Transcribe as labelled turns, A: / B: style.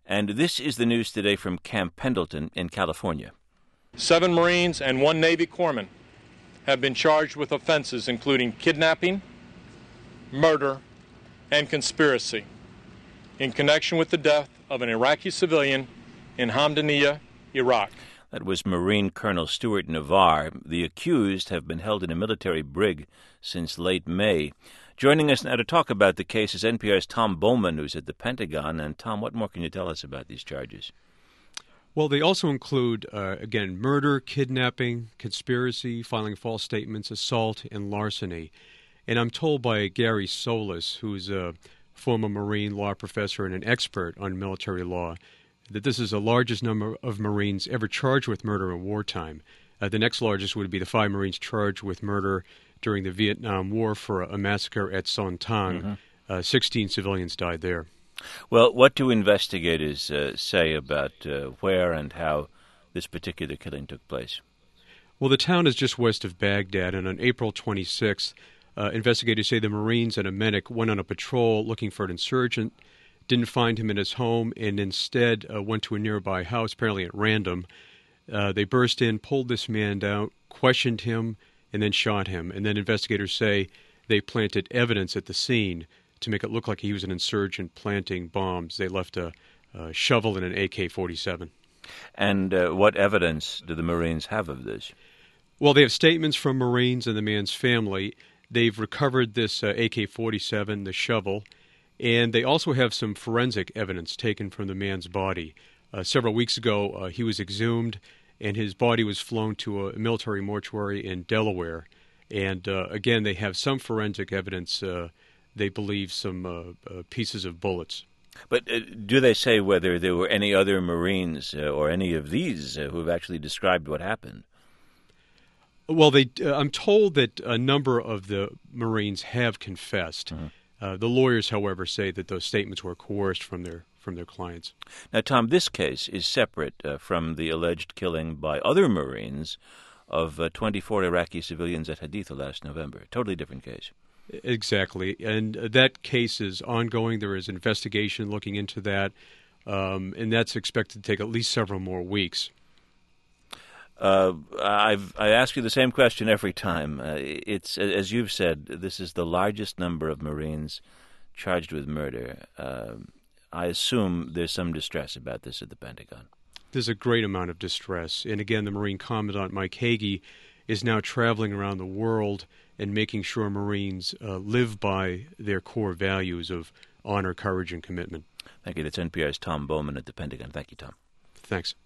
A: And this is the news today from Camp Pendleton in California.
B: 7 Marines and 1 Navy corpsman have been charged with offenses including kidnapping, murder, and conspiracy in connection with the death of an Iraqi civilian in Hamdaniya, Iraq.
A: That was Marine Colonel Stuart Navar. The accused have been held in a military brig since late May. Joining us now to talk about the case is NPR's Tom Bowman, who's at the Pentagon. And Tom, what more can you tell us about these charges?
C: Well, they also include, again, murder, kidnapping, conspiracy, filing false statements, assault, and larceny. And I'm told by Gary Solis, who's a former Marine law professor and an expert on military law, that this is the largest number of Marines ever charged with murder in wartime. The next largest would be the 5 Marines charged with murder during the Vietnam War for a massacre at Son Tan. 16 civilians died there.
A: Well, what do investigators say about where and how this particular killing took place?
C: Well, the town is just west of Baghdad, and on April 26th, investigators say the Marines and a medic went on a patrol looking for an insurgent, didn't find him in his home, and instead went to a nearby house, apparently at random. They burst in, pulled this man down, questioned him, and then shot him. And then investigators say they planted evidence at the scene to make it look like he was an insurgent planting bombs. They left a shovel and an AK-47.
A: And what evidence do the Marines have of this?
C: Well, they have statements from Marines and the man's family. They've recovered this AK-47, the shovel, and they also have some forensic evidence taken from the man's body. Several weeks ago, he was exhumed, and his body was flown to a military mortuary in Delaware. And again, they have some forensic evidence. They believe some pieces of bullets.
A: But do they say whether there were any other Marines or any of these who have actually described what happened?
C: Well, I'm told that a number of the Marines have confessed. The lawyers, however, say that those statements were coerced from their clients.
A: Now, Tom, this case is separate from the alleged killing by other Marines of 24 Iraqi civilians at Haditha last November. Totally different case.
C: Exactly. And that case is ongoing. There is an investigation looking into that, and that's expected to take at least several more weeks.
A: I ask you the same question every time. It's, as you've said, this is the largest number of Marines charged with murder. I assume there's some distress about this at the Pentagon.
C: There's a great amount of distress. And again, the Marine Commandant, Mike Hagee, is now traveling around the world and making sure Marines live by their core values of honor, courage, and commitment.
A: Thank you. That's NPR's Tom Bowman at the Pentagon. Thank you, Tom.
C: Thanks.